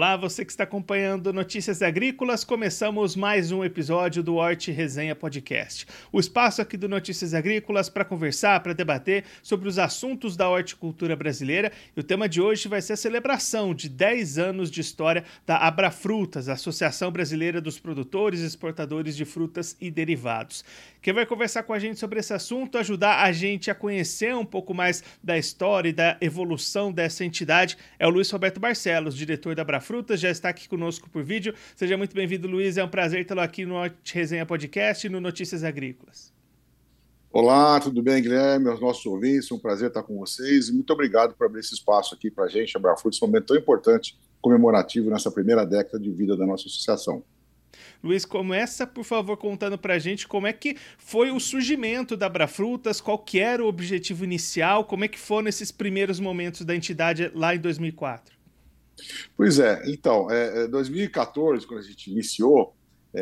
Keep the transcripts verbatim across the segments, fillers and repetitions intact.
Olá, você que está acompanhando Notícias Agrícolas, começamos mais um episódio do Horti Resenha Podcast. O espaço aqui do Notícias Agrícolas para conversar, para debater sobre os assuntos da horticultura brasileira. E o tema de hoje vai ser a celebração de dez anos de história da Abrafrutas, a Associação Brasileira dos Produtores e Exportadores de Frutas e Derivados. Quem vai conversar com a gente sobre esse assunto, ajudar a gente a conhecer um pouco mais da história e da evolução dessa entidade, é o Luiz Roberto Barcelos, diretor da Abrafrutas, já está aqui conosco por vídeo. Seja muito bem-vindo, Luiz. É um prazer tê-lo aqui no Horti Resenha Podcast e no Notícias Agrícolas. Olá, tudo bem, Guilherme? Aos nossos ouvintes, é um prazer estar com vocês e muito obrigado por abrir esse espaço aqui para a gente, Abrafrutas, um momento tão importante, comemorativo nessa primeira década de vida da nossa associação. Luiz, começa, por favor, contando para a gente como é que foi o surgimento da Abrafrutas, qual que era o objetivo inicial, como é que foram esses primeiros momentos da entidade lá em dois mil e quatro. Pois é, então, é, dois mil e quatorze, quando a gente iniciou,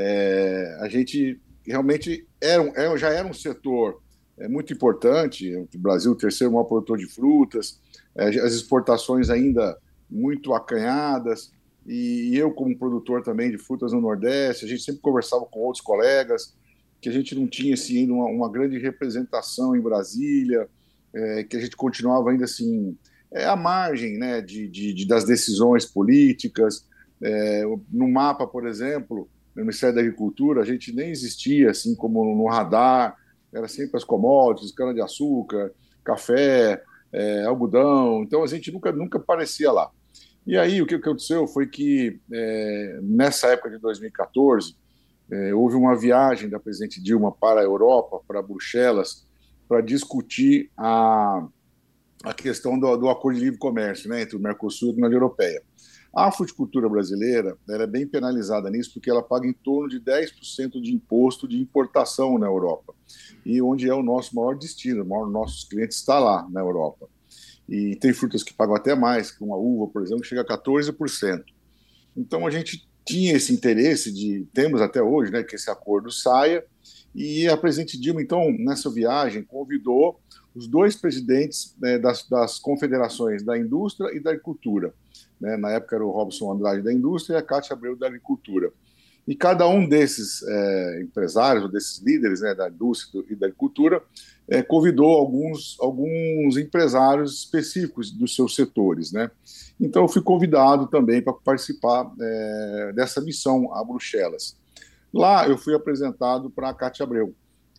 é, a gente realmente era, um, já era um setor é, muito importante, o Brasil, o terceiro maior produtor de frutas, é, as exportações ainda muito acanhadas, e eu, como produtor também de frutas no Nordeste, a gente sempre conversava com outros colegas, que a gente não tinha assim, uma, uma grande representação em Brasília, é, que a gente continuava ainda assim, é, à margem, né, de, de, de, das decisões políticas. É, no mapa, por exemplo, no Ministério da Agricultura, a gente nem existia assim como no radar, era sempre as commodities, cana-de-açúcar, café, é, algodão, então a gente nunca, nunca aparecia lá. E aí, o que aconteceu foi que, é, nessa época de dois mil e quatorze, é, houve uma viagem da presidente Dilma para a Europa, para Bruxelas, para discutir a, a questão do, do acordo de livre comércio, né, entre o Mercosul e a União Europeia. A fruticultura brasileira ela é bem penalizada nisso, porque ela paga em torno de dez por cento de imposto de importação na Europa, e onde é o nosso maior destino, o maior, nossos clientes está lá na Europa. E tem frutas que pagam até mais, que uma uva, por exemplo, chega a quatorze por cento. Então a gente tinha esse interesse, de temos até hoje, né, que esse acordo saia, e a presidente Dilma, então, nessa viagem, convidou os dois presidentes, né, das, das confederações da indústria e da agricultura. Né? Na época era o Robson Andrade da indústria e a Cátia Abreu da agricultura. E cada um desses é, empresários, ou desses líderes, né, da indústria e da agricultura, é, convidou alguns, alguns empresários específicos dos seus setores. Né? Então, eu fui convidado também para participar é, dessa missão a Bruxelas. Lá, eu fui apresentado para a Cátia Abreu.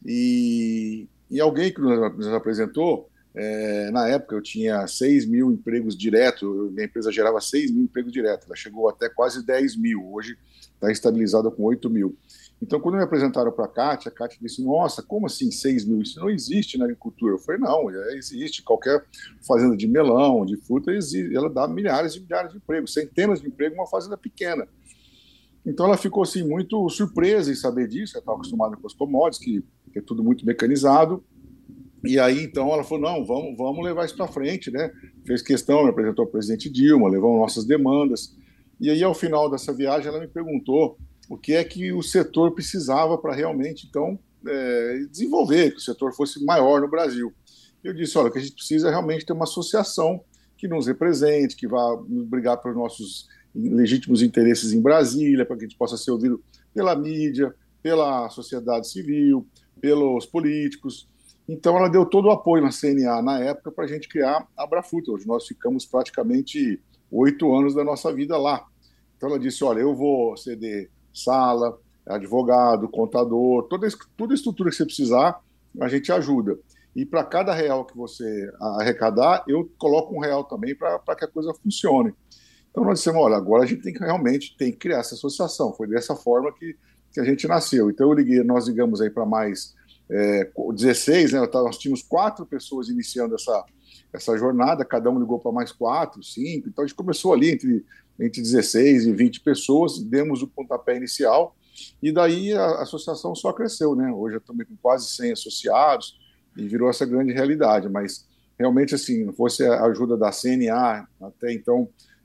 E, e alguém que nos apresentou, é, na época eu tinha seis mil empregos diretos, minha empresa gerava seis mil empregos diretos, ela chegou até quase dez mil, hoje está estabilizada com oito mil. Então, quando me apresentaram para a Cátia, a Cátia disse, nossa, como assim seis mil? Isso não existe na agricultura. Eu falei, não, existe. Qualquer fazenda de melão, de fruta, existe. Ela dá milhares e milhares de empregos, centenas de empregos, uma fazenda pequena. Então, ela ficou assim, muito surpresa em saber disso. Ela estava acostumada com as commodities, que, que é tudo muito mecanizado. E aí, então, ela falou, não, vamos, vamos levar isso para frente, né? Fez questão, me apresentou ao presidente Dilma, levou nossas demandas. E aí, ao final dessa viagem, ela me perguntou o que é que o setor precisava para realmente, então, é, desenvolver, que o setor fosse maior no Brasil. Eu disse, olha, o que a gente precisa é realmente ter uma associação que nos represente, que vá nos brigar pelos nossos legítimos interesses em Brasília, para que a gente possa ser ouvido pela mídia, pela sociedade civil, pelos políticos. Então, ela deu todo o apoio na C N A, na época, para a gente criar a Abrafrutas. Hoje nós ficamos praticamente oito anos da nossa vida lá. Então, ela disse, olha, eu vou ceder sala, advogado, contador, toda, toda a estrutura que você precisar, a gente ajuda. E para cada real que você arrecadar, eu coloco um real também para que a coisa funcione. Então, nós dissemos, olha, agora a gente tem que realmente tem que criar essa associação. Foi dessa forma que, que a gente nasceu. Então, eu liguei, nós ligamos aí para mais é, dezesseis, né? Nós tínhamos quatro pessoas iniciando essa, essa jornada, cada um ligou para mais quatro, cinco. Então, a gente começou ali entre entre dezesseis e vinte pessoas, demos o pontapé inicial, e daí a associação só cresceu, né? Hoje estamos com quase cem associados, e virou essa grande realidade, mas realmente, assim, não fosse a ajuda da C N A, até então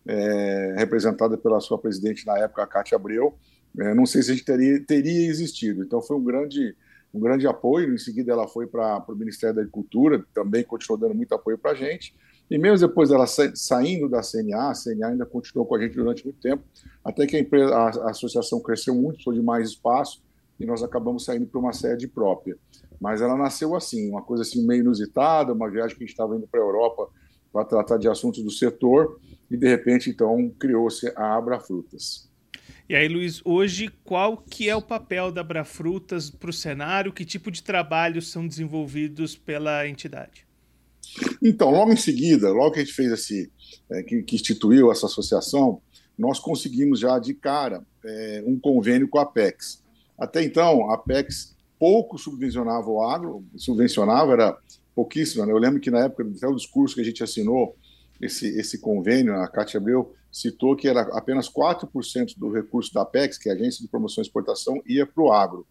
é, representada pela sua presidente na época, a Cátia Abreu, é, não sei se a gente teria, teria existido. Então foi um grande, um grande apoio. Em seguida ela foi para o Ministério da Agricultura, também continuou dando muito apoio para a gente, E mesmo depois dela sa saindo da C N A, a C N A ainda continuou com a gente durante muito tempo, até que a, empresa, a, a associação cresceu muito, precisou de mais espaço, e nós acabamos saindo para uma sede própria. Mas ela nasceu assim, uma coisa assim meio inusitada, uma viagem que a gente estava indo para a Europa para tratar de assuntos do setor, e de repente, então, criou-se a Abrafrutas. E aí, Luiz, hoje qual que é o papel da Abrafrutas para o cenário? Que tipo de trabalhos são desenvolvidos pela entidade? Então, logo em seguida, logo que a gente fez esse, é, que, que instituiu essa associação, nós conseguimos já de cara é, um convênio com a Apex. Até então, a Apex pouco subvencionava o agro, subvencionava, era pouquíssimo, né? Eu lembro que na época, até o discurso que a gente assinou, esse, esse convênio, a Cátia Abreu citou que era apenas quatro por cento do recurso da Apex, que é a Agência de Promoção e Exportação, ia para o agro.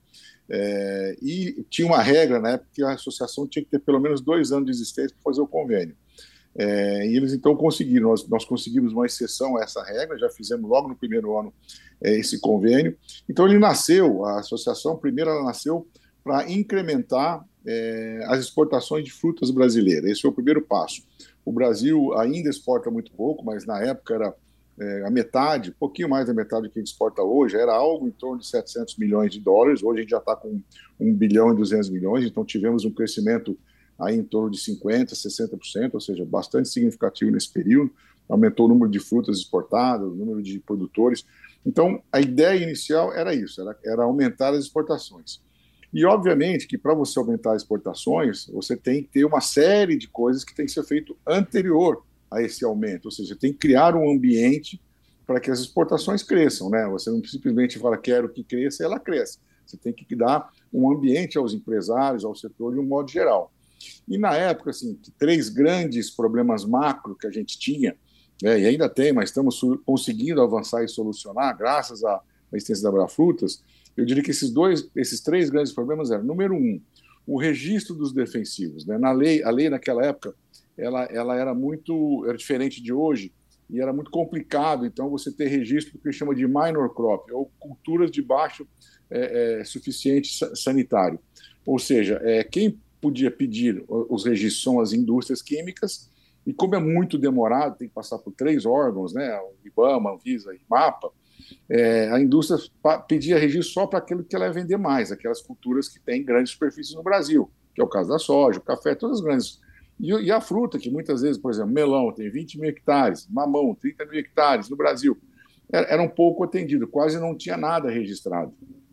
É, e tinha uma regra na época que a associação tinha que ter pelo menos dois anos de existência para fazer o convênio. É, e eles então conseguiram, nós, nós conseguimos uma exceção a essa regra, já fizemos logo no primeiro ano é, esse convênio. Então ele nasceu, a associação, primeiro ela nasceu para incrementar é, as exportações de frutas brasileiras. Esse foi o primeiro passo. O Brasil ainda exporta muito pouco, mas na época era é, a metade, um pouquinho mais da metade do que a gente exporta hoje, era algo em torno de setecentos milhões de dólares. Hoje a gente já está com um bilhão e duzentos milhões, então tivemos um crescimento aí em torno de cinquenta por cento, sessenta por cento, ou seja, bastante significativo nesse período. Aumentou o número de frutas exportadas, o número de produtores. Então, a ideia inicial era isso, era, era aumentar as exportações. E, obviamente, que para você aumentar as exportações, você tem que ter uma série de coisas que tem que ser feito anterior a esse aumento, ou seja, você tem que criar um ambiente para que as exportações cresçam, né? Você não simplesmente fala, quero que cresça, e ela cresce. Você tem que dar um ambiente aos empresários, ao setor, de um modo geral. E na época, assim, três grandes problemas macro que a gente tinha, né, e ainda tem, mas estamos conseguindo avançar e solucionar, graças à existência da Abrafrutas, eu diria que esses dois, esses três grandes problemas eram, número um, o registro dos defensivos. Né? Na lei, a lei naquela época, ela, ela era muito, era diferente de hoje, e era muito complicado, então, você ter registro do que chama de minor crop, ou culturas de baixo é, é, suficiente sanitário. Ou seja, é, quem podia pedir os registros são as indústrias químicas, e como é muito demorado, tem que passar por três órgãos, né, o IBAMA, a Anvisa e MAPA, é, a indústria pedia registro só para aquilo que ela ia vender mais, aquelas culturas que têm grandes superfícies no Brasil, que é o caso da soja, o café, todas as grandes. E, e a fruta, que muitas vezes, por exemplo, melão tem vinte mil hectares, mamão, trinta mil hectares no Brasil, era, era um pouco atendido, quase não tinha nada registrado.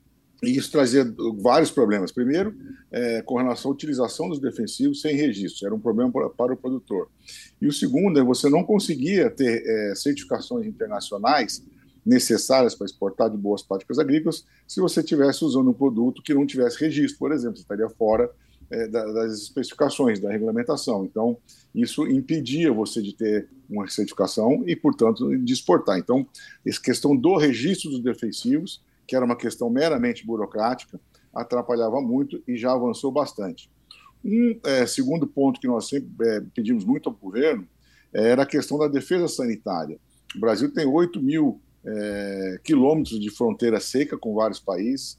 E isso trazia vários problemas. Primeiro, é, com relação à utilização dos defensivos sem registro, era um problema para, para o produtor. E o segundo é você não conseguia ter é, certificações internacionais necessárias para exportar de boas práticas agrícolas se você estivesse usando um produto que não tivesse registro, por exemplo, você estaria fora é, das especificações, da regulamentação. Então, isso impedia você de ter uma certificação e, portanto, de exportar. Então, essa questão do registro dos defensivos, que era uma questão meramente burocrática, atrapalhava muito e já avançou bastante. Um é, segundo ponto que nós sempre é, pedimos muito ao governo é, era a questão da defesa sanitária. O Brasil tem oito mil é, quilômetros de fronteira seca com vários países,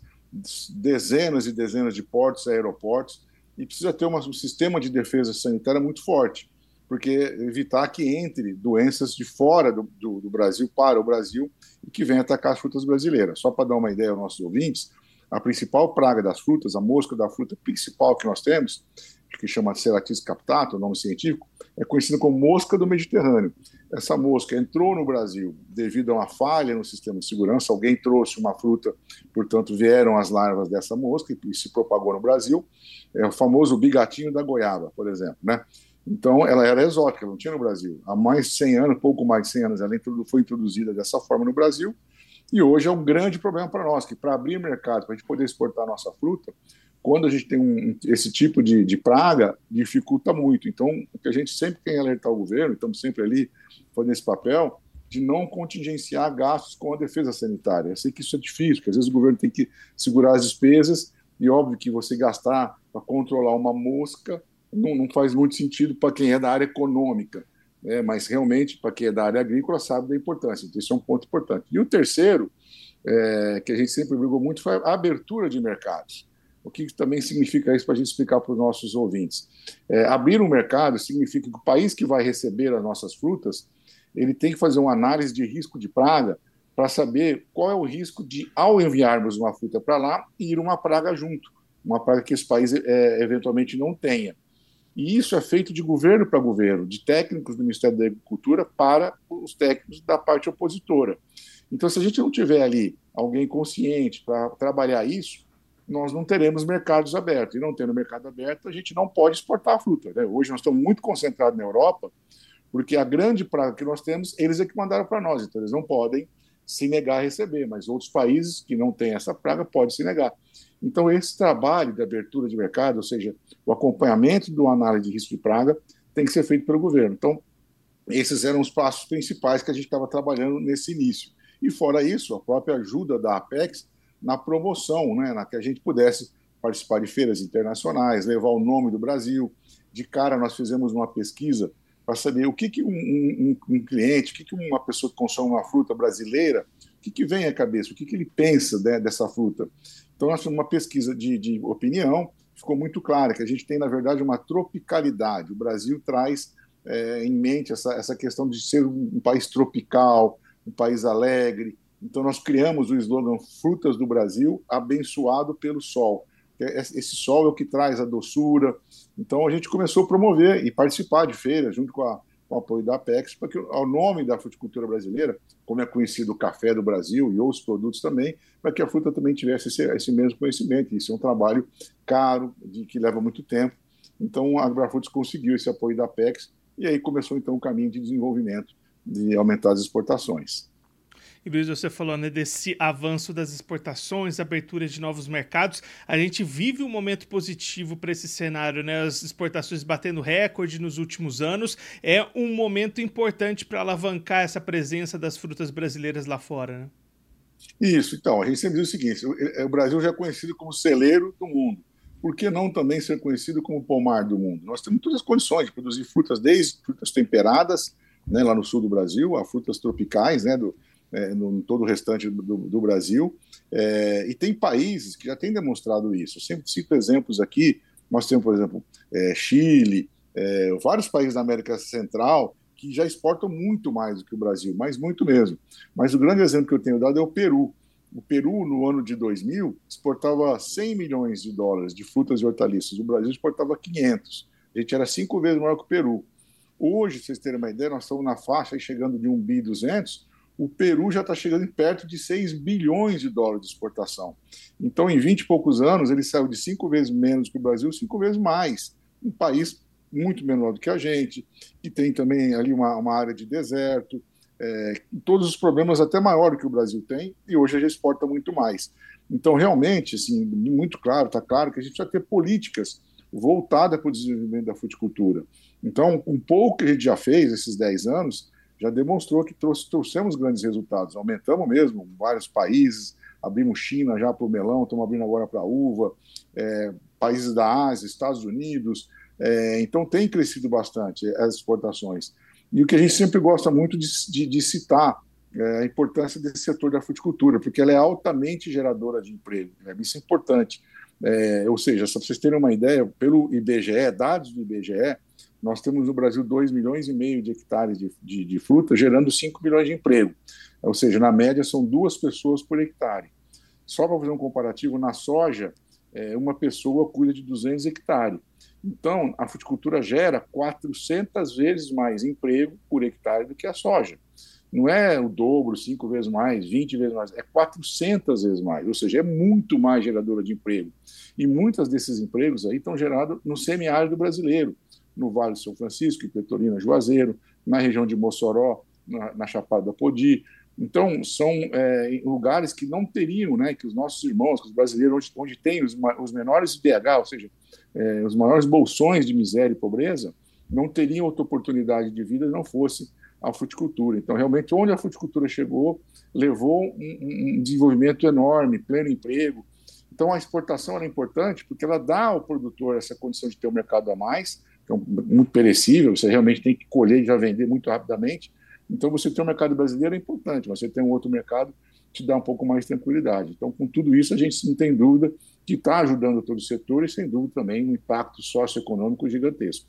dezenas e dezenas de portos e aeroportos, e precisa ter uma, um sistema de defesa sanitária muito forte, porque evitar que entre doenças de fora do, do, do Brasil para o Brasil e que venham atacar as frutas brasileiras. Só para dar uma ideia aos nossos ouvintes, a principal praga das frutas, a mosca da fruta principal que nós temos, que chama Ceratis captata, o nome científico, é conhecida como mosca do Mediterrâneo. Essa mosca entrou no Brasil devido a uma falha no sistema de segurança, alguém trouxe uma fruta, portanto vieram as larvas dessa mosca e se propagou no Brasil. É o famoso bigatinho da goiaba, por exemplo, né? Então, ela era exótica, não tinha no Brasil. Há mais de cem anos, pouco mais de cem anos, ela foi introduzida dessa forma no Brasil, e hoje é um grande problema para nós, que para abrir mercado, para a gente poder exportar a nossa fruta, quando a gente tem um, esse tipo de, de praga, dificulta muito. Então, o que a gente sempre tem que alertar o governo, estamos sempre ali fazendo esse papel, de não contingenciar gastos com a defesa sanitária. Eu sei que isso é difícil, porque às vezes o governo tem que segurar as despesas, e óbvio que você gastar para controlar uma mosca não, não faz muito sentido para quem é da área econômica, né? Mas realmente, para quem é da área agrícola, sabe da importância. Então, isso é um ponto importante. E o terceiro, é, que a gente sempre brigou muito, foi a abertura de mercados. O que também significa isso para a gente explicar para os nossos ouvintes? É, abrir um mercado significa que o país que vai receber as nossas frutas, ele tem que fazer uma análise de risco de praga para saber qual é o risco de, ao enviarmos uma fruta para lá, ir uma praga junto, uma praga que esse país é, eventualmente não tenha. E isso é feito de governo para governo, de técnicos do Ministério da Agricultura para os técnicos da parte opositora. Então, se a gente não tiver ali alguém consciente para trabalhar isso, nós não teremos mercados abertos. E não tendo mercado aberto, a gente não pode exportar a fruta, né? Hoje nós estamos muito concentrados na Europa, porque a grande praga que nós temos, eles é que mandaram para nós, então eles não podem se negar a receber, mas outros países que não têm essa praga podem se negar. Então, esse trabalho de abertura de mercado, ou seja, o acompanhamento do análise de risco de praga, tem que ser feito pelo governo. Então, esses eram os passos principais que a gente estava trabalhando nesse início. E, fora isso, a própria ajuda da Apex na promoção, né, na que a gente pudesse participar de feiras internacionais, levar o nome do Brasil. De cara, nós fizemos uma pesquisa para saber o que, que um, um, um cliente, o que, que uma pessoa que consome uma fruta brasileira, o que, que vem à cabeça, o que, que ele pensa, né, dessa fruta. Então, nós fizemos uma pesquisa de, de opinião, ficou muito clara que a gente tem, na verdade, uma tropicalidade. O Brasil traz é, em mente essa, essa questão de ser um, um país tropical, um país alegre. Então, nós criamos o slogan Frutas do Brasil, abençoado pelo sol. Esse sol é o que traz a doçura. Então, a gente começou a promover e participar de feiras, junto com, a, com o apoio da Apex, para que o nome da fruticultura brasileira, como é conhecido o café do Brasil e outros produtos também, para que a fruta também tivesse esse, esse mesmo conhecimento. Isso é um trabalho caro, de, que leva muito tempo. Então, a Agrafrutos conseguiu esse apoio da Apex e aí começou, então, o caminho de desenvolvimento, de aumentar as exportações. E Luiz, você falou, né, desse avanço das exportações, abertura de novos mercados. A gente vive um momento positivo para esse cenário, né? As exportações batendo recorde nos últimos anos. É um momento importante para alavancar essa presença das frutas brasileiras lá fora, né? Isso, então, a gente sempre diz o seguinte: o Brasil já é conhecido como celeiro do mundo. Por que não também ser conhecido como pomar do mundo? Nós temos todas as condições de produzir frutas, desde frutas temperadas, né, lá no sul do Brasil, a frutas tropicais, né, do, é, no todo o restante do, do Brasil. É, e tem países que já têm demonstrado isso. Eu sempre cito exemplos aqui. Nós temos, por exemplo, é, Chile, é, vários países da América Central que já exportam muito mais do que o Brasil, mas muito mesmo. Mas o grande exemplo que eu tenho dado é o Peru. O Peru, no ano de dois mil, exportava cem milhões de dólares de frutas e hortaliças. O Brasil exportava quinhentos. A gente era cinco vezes maior que o Peru. Hoje, para vocês terem uma ideia, nós estamos na faixa chegando de um bi duzentos. O Peru já está chegando perto de seis bilhões de dólares de exportação. Então, em vinte e poucos anos, ele saiu de cinco vezes menos que o Brasil, cinco vezes mais. Um país muito menor do que a gente, que tem também ali uma, uma área de deserto, é, todos os problemas até maior do que o Brasil tem, e hoje a gente exporta muito mais. Então, realmente, assim, muito claro, está claro que a gente precisa ter políticas voltadas para o desenvolvimento da fruticultura. Então, um pouco que a gente já fez esses dez anos, já demonstrou que trouxe, trouxemos grandes resultados. Aumentamos mesmo em vários países, abrimos China já para o melão, estamos abrindo agora para a uva, é, países da Ásia, Estados Unidos. É, então, tem crescido bastante as exportações. E o que a gente sempre gosta muito de, de, de citar é a importância desse setor da fruticultura, porque ela é altamente geradora de emprego. Né? Isso é importante. É, ou seja, só para vocês terem uma ideia, pelo I B G E, dados do I B G E, nós temos no Brasil dois milhões e meio de hectares de, de, de fruta, gerando cinco milhões de emprego. Ou seja, na média, são duas pessoas por hectare. Só para fazer um comparativo, na soja, é, uma pessoa cuida de duzentos hectares. Então, a fruticultura gera quatrocentas vezes mais emprego por hectare do que a soja. Não é o dobro, cinco vezes mais, vinte vezes mais, é quatrocentas vezes mais, ou seja, é muito mais geradora de emprego. E muitos desses empregos aí estão gerados no semiárido brasileiro, no Vale do São Francisco, em Petrolina, Juazeiro, na região de Mossoró, na, na Chapada da Podi. Então, são é, lugares que não teriam, né, que os nossos irmãos, que os brasileiros, onde, onde tem os, os menores B H, ou seja, é, os maiores bolsões de miséria e pobreza, não teriam outra oportunidade de vida se não fosse a fruticultura. Então, realmente, onde a fruticultura chegou, levou um, um desenvolvimento enorme, pleno emprego. Então, a exportação é importante porque ela dá ao produtor essa condição de ter um mercado a mais, que é muito perecível, você realmente tem que colher e já vender muito rapidamente. Então, você ter um mercado brasileiro é importante, mas você ter um outro mercado te dá um pouco mais de tranquilidade. Então, com tudo isso, a gente não tem dúvida que está ajudando todo o setor e, sem dúvida, também um impacto socioeconômico gigantesco.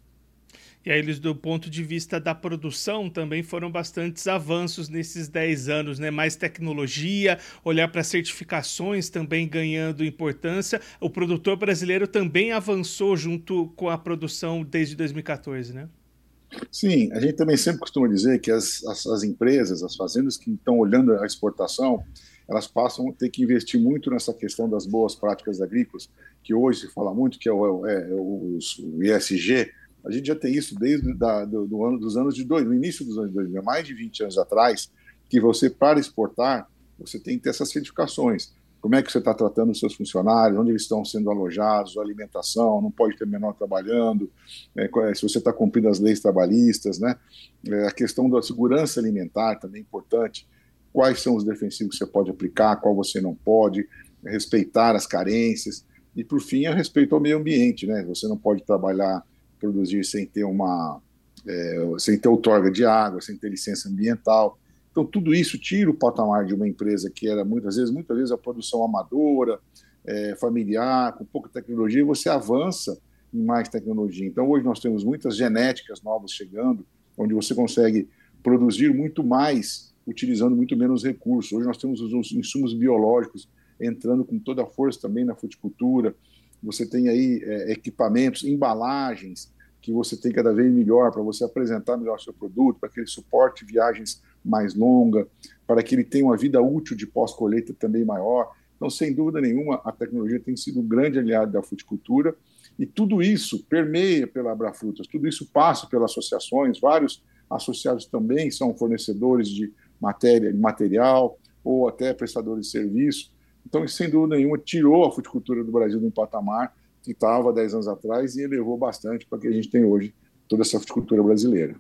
E aí, eles, do ponto de vista da produção, também foram bastantes avanços nesses dez anos, né? Mais tecnologia, olhar para certificações também ganhando importância. O produtor brasileiro também avançou junto com a produção desde dois mil e quatorze, né? Sim, a gente também sempre costuma dizer que as, as, as empresas, as fazendas que estão olhando a exportação, elas passam a ter que investir muito nessa questão das boas práticas agrícolas, que hoje se fala muito, que é o, é, é o, o E S G. A gente já tem isso desde da, do, do ano, dos anos de dois, no início dos anos dois mil, mais de vinte anos atrás, que você, para exportar, você tem que ter essas certificações. Como é que você está tratando os seus funcionários, onde eles estão sendo alojados, a alimentação, não pode ter menor trabalhando, é, se você está cumprindo as leis trabalhistas, né? É, a questão da segurança alimentar também é importante. Quais são os defensivos que você pode aplicar, qual você não pode, respeitar as carências. E, por fim, é respeito ao meio ambiente, né? Você não pode trabalhar, produzir sem ter uma, é, sem ter outorga de água, sem ter licença ambiental. Então, tudo isso tira o patamar de uma empresa que era, muitas vezes, muitas vezes a produção amadora, é, familiar, com pouca tecnologia, e você avança em mais tecnologia. Então, hoje nós temos muitas genéticas novas chegando, onde você consegue produzir muito mais, utilizando muito menos recursos. Hoje nós temos os insumos biológicos entrando com toda a força também na fruticultura. Você tem aí é, equipamentos, embalagens, que você tem cada vez melhor para você apresentar melhor seu produto, para que ele suporte viagens mais longas, para que ele tenha uma vida útil de pós-colheita também maior. Então, sem dúvida nenhuma, a tecnologia tem sido um grande aliado da fruticultura e tudo isso permeia pela Abrafrutas, tudo isso passa pelas associações, vários associados também são fornecedores de matéria, de material ou até prestadores de serviço. Então, isso, sem dúvida nenhuma, tirou a fruticultura do Brasil de um patamar que estava há dez anos atrás e elevou bastante para que a gente tem hoje toda essa fruticultura brasileira.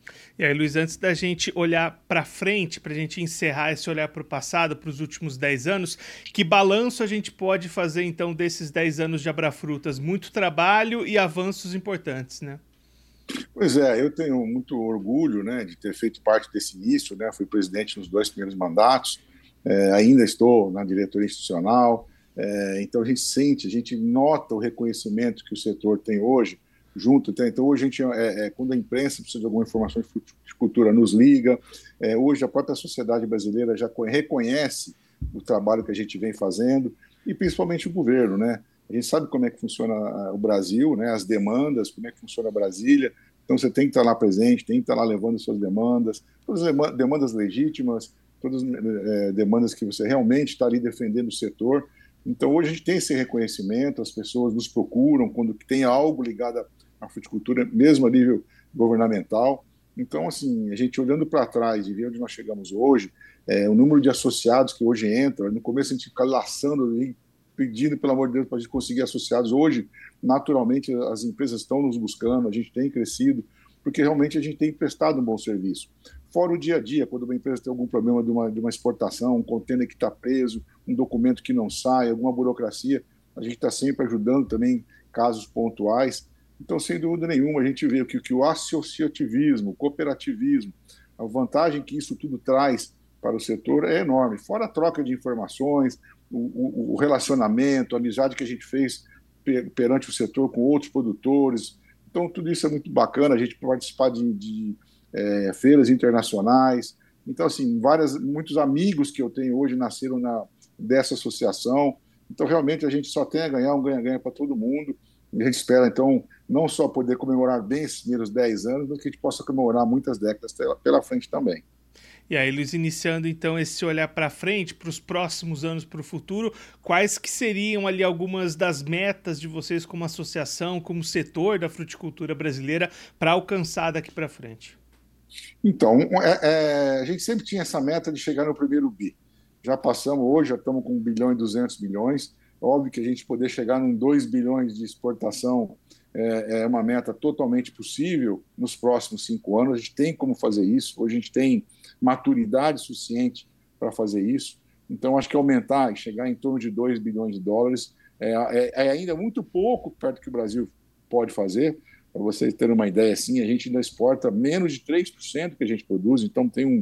E aí, Luiz, antes da gente olhar para frente, para a gente encerrar esse olhar para o passado, para os últimos dez anos, que balanço a gente pode fazer, então, desses dez anos de Abrafrutas? Muito trabalho e avanços importantes, né? Pois é, eu tenho muito orgulho, né, de ter feito parte desse início, né, fui presidente nos dois primeiros mandatos, é, ainda estou na diretoria institucional, é, então a gente sente, a gente nota o reconhecimento que o setor tem hoje, junto. Então, hoje, a gente, é, é, quando a imprensa precisa de alguma informação de fruticultura, nos liga. É, hoje, a própria sociedade brasileira já reconhece o trabalho que a gente vem fazendo, e principalmente o governo, né? A gente sabe como é que funciona o Brasil, né? As demandas, como é que funciona Brasília. Então, você tem que estar lá presente, tem que estar lá levando suas demandas, todas as demandas legítimas, todas as é, demandas que você realmente está ali defendendo o setor. Então, hoje a gente tem esse reconhecimento, as pessoas nos procuram quando tem algo ligado à fruticultura, mesmo a nível governamental. Então, assim, a gente olhando para trás e ver onde nós chegamos hoje, é, o número de associados que hoje entram, no começo a gente fica laçando ali, pedindo, pelo amor de Deus, para a gente conseguir associados. Hoje, naturalmente, as empresas estão nos buscando, a gente tem crescido, porque realmente a gente tem prestado um bom serviço. Fora o dia a dia, quando uma empresa tem algum problema de uma, de uma exportação, um contêiner que está preso, um documento que não sai, alguma burocracia, a gente está sempre ajudando também casos pontuais. Então, sem dúvida nenhuma, a gente vê que, que o associativismo, o cooperativismo, a vantagem que isso tudo traz para o setor é enorme. Fora a troca de informações, o, o, o relacionamento, a amizade que a gente fez per, perante o setor com outros produtores. Então, tudo isso é muito bacana, a gente participar de, de é, feiras internacionais. Então, assim, várias, muitos amigos que eu tenho hoje nasceram na, dessa associação. Então, realmente, a gente só tem a ganhar, um ganha-ganha para todo mundo. E a gente espera, então, não só poder comemorar bem esses primeiros dez anos, mas que a gente possa comemorar muitas décadas pela frente também. E aí, Luiz, iniciando então esse olhar para frente, para os próximos anos, para o futuro, quais que seriam ali algumas das metas de vocês como associação, como setor da fruticultura brasileira, para alcançar daqui para frente? Então, é, é, a gente sempre tinha essa meta de chegar no primeiro bi. Já passamos hoje, já estamos com um bilhão e duzentos milhões. Óbvio que a gente poder chegar em dois bilhões de exportação é, é uma meta totalmente possível nos próximos cinco anos. A gente tem como fazer isso. Hoje a gente tem maturidade suficiente para fazer isso. Então, acho que aumentar e chegar em torno de dois bilhões de dólares é, é, é ainda muito pouco perto do que o Brasil pode fazer. Para vocês terem uma ideia, assim, a gente ainda exporta menos de três por cento que a gente produz, então tem um,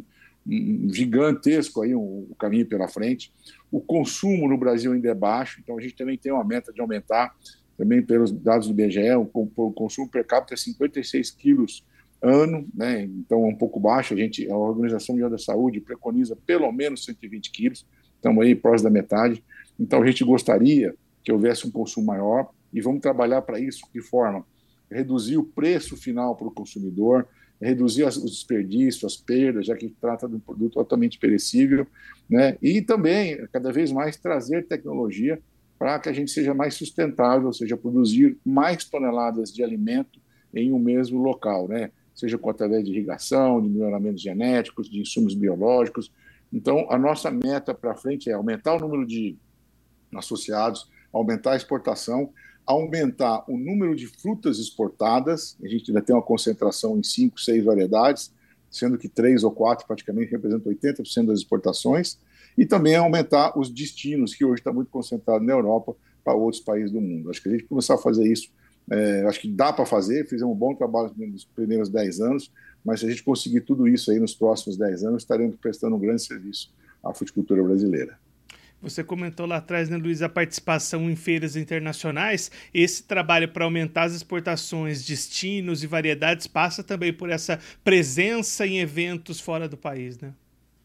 um gigantesco aí, um, um caminho pela frente. O consumo no Brasil ainda é baixo, então a gente também tem uma meta de aumentar, também pelos dados do I B G E, o, o consumo per capita é cinquenta e seis quilos ano, né? Então é um pouco baixo. A gente, a Organização Mundial da Saúde preconiza pelo menos cento e vinte quilos, estamos aí próximo da metade. Então a gente gostaria que houvesse um consumo maior e vamos trabalhar para isso de forma a reduzir o preço final para o consumidor, reduzir as, os desperdícios, as perdas, já que trata de um produto altamente perecível, né? E também, cada vez mais, trazer tecnologia para que a gente seja mais sustentável, ou seja, produzir mais toneladas de alimento em um mesmo local, né? Seja com através de irrigação, de melhoramentos genéticos, de insumos biológicos. Então, a nossa meta para frente é aumentar o número de associados, aumentar a exportação, aumentar o número de frutas exportadas. A gente ainda tem uma concentração em cinco, seis variedades, sendo que três ou quatro praticamente representam oitenta por cento das exportações, e também aumentar os destinos, que hoje está muito concentrado na Europa, para outros países do mundo. Acho que a gente começar a fazer isso, é, acho que dá para fazer, fizemos um bom trabalho nos primeiros dez anos, mas se a gente conseguir tudo isso aí nos próximos dez anos, estaremos prestando um grande serviço à fruticultura brasileira. Você comentou lá atrás, né, Luiz, a participação em feiras internacionais. Esse trabalho para aumentar as exportações, destinos e variedades passa também por essa presença em eventos fora do país, né?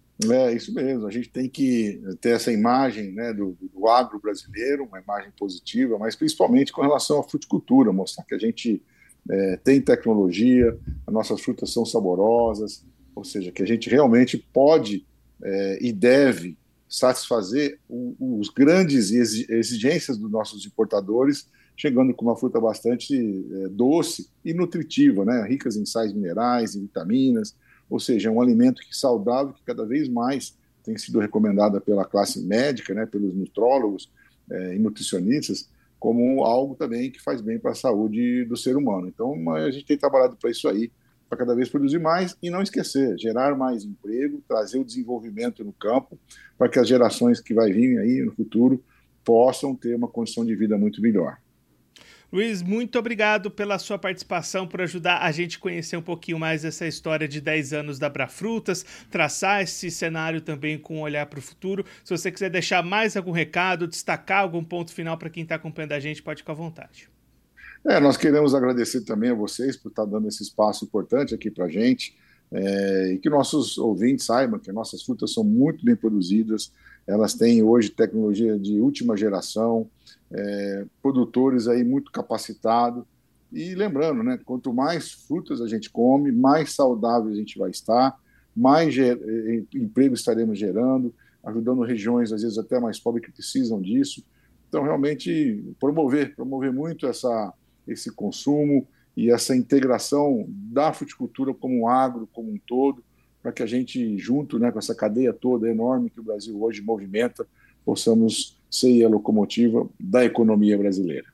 É, isso mesmo. A gente tem que ter essa imagem, né, do, do agro brasileiro, uma imagem positiva, mas principalmente com relação à fruticultura, mostrar que a gente é, tem tecnologia, as nossas frutas são saborosas, ou seja, que a gente realmente pode é, e deve satisfazer o, os grandes exigências dos nossos importadores, chegando com uma fruta bastante é, doce e nutritiva, né, ricas em sais minerais, em vitaminas, ou seja, é um alimento que saudável, que cada vez mais tem sido recomendada pela classe médica, né, pelos nutrólogos é, e nutricionistas, como algo também que faz bem para a saúde do ser humano. Então, a gente tem trabalhado para isso aí, para cada vez produzir mais e não esquecer, gerar mais emprego, trazer o desenvolvimento no campo, para que as gerações que vai vir aí no futuro possam ter uma condição de vida muito melhor. Luiz, muito obrigado pela sua participação, por ajudar a gente a conhecer um pouquinho mais essa história de dez anos da Abrafrutas, traçar esse cenário também com um olhar para o futuro. Se você quiser deixar mais algum recado, destacar algum ponto final para quem está acompanhando a gente, pode ficar à vontade. É, nós queremos agradecer também a vocês por estar dando esse espaço importante aqui para a gente, é, e que nossos ouvintes saibam que nossas frutas são muito bem produzidas, elas têm hoje tecnologia de última geração, é, produtores aí muito capacitados, e lembrando, né, quanto mais frutas a gente come, mais saudável a gente vai estar, mais ger- emprego estaremos gerando, ajudando regiões, às vezes, até mais pobres que precisam disso. Então, realmente, promover, promover muito essa, esse consumo e essa integração da fruticultura como um agro, como um todo, para que a gente, junto, né, com essa cadeia toda enorme que o Brasil hoje movimenta, possamos ser a locomotiva da economia brasileira.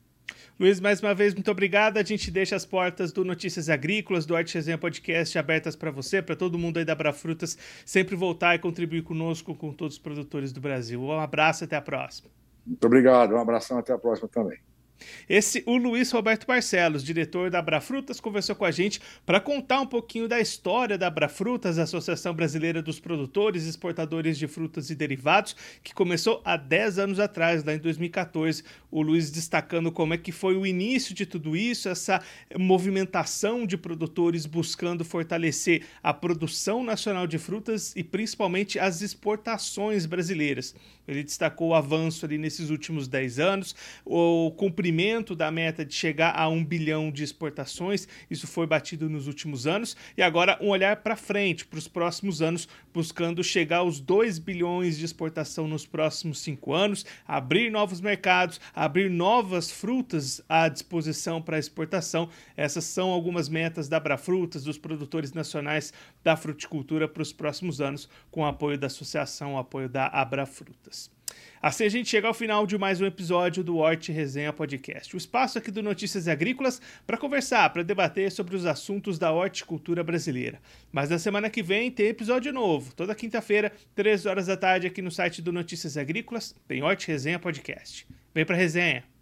Luiz, mais uma vez, muito obrigado. A gente deixa as portas do Notícias Agrícolas, do Hort Resenha Podcast abertas para você, para todo mundo aí da Abrafrutas, sempre voltar e contribuir conosco, com todos os produtores do Brasil. Um abraço e até a próxima. Muito obrigado, um abração, até a próxima também. Esse, o Luiz Roberto Barcelos, diretor da Abrafrutas, conversou com a gente para contar um pouquinho da história da Abrafrutas, a Associação Brasileira dos Produtores e Exportadores de Frutas e Derivados, que começou há dez anos atrás, lá em dois mil e quatorze. O Luiz destacando como é que foi o início de tudo isso, essa movimentação de produtores buscando fortalecer a produção nacional de frutas e principalmente as exportações brasileiras. Ele destacou o avanço ali nesses últimos dez anos, o cumprimento da meta de chegar a um bilhão de exportações, isso foi batido nos últimos anos, e agora um olhar para frente, para os próximos anos, buscando chegar aos dois bilhões de exportação nos próximos cinco anos, abrir novos mercados, abrir novas frutas à disposição para exportação. Essas são algumas metas da Abrafrutas, dos produtores nacionais da fruticultura para os próximos anos, com o apoio da associação, o apoio da Abrafrutas. Assim a gente chega ao final de mais um episódio do Hort Resenha Podcast, o espaço aqui do Notícias Agrícolas para conversar, para debater sobre os assuntos da horticultura brasileira. Mas na semana que vem tem episódio novo, toda quinta-feira, três horas da tarde, aqui no site do Notícias Agrícolas, tem Hort Resenha Podcast. Vem pra resenha!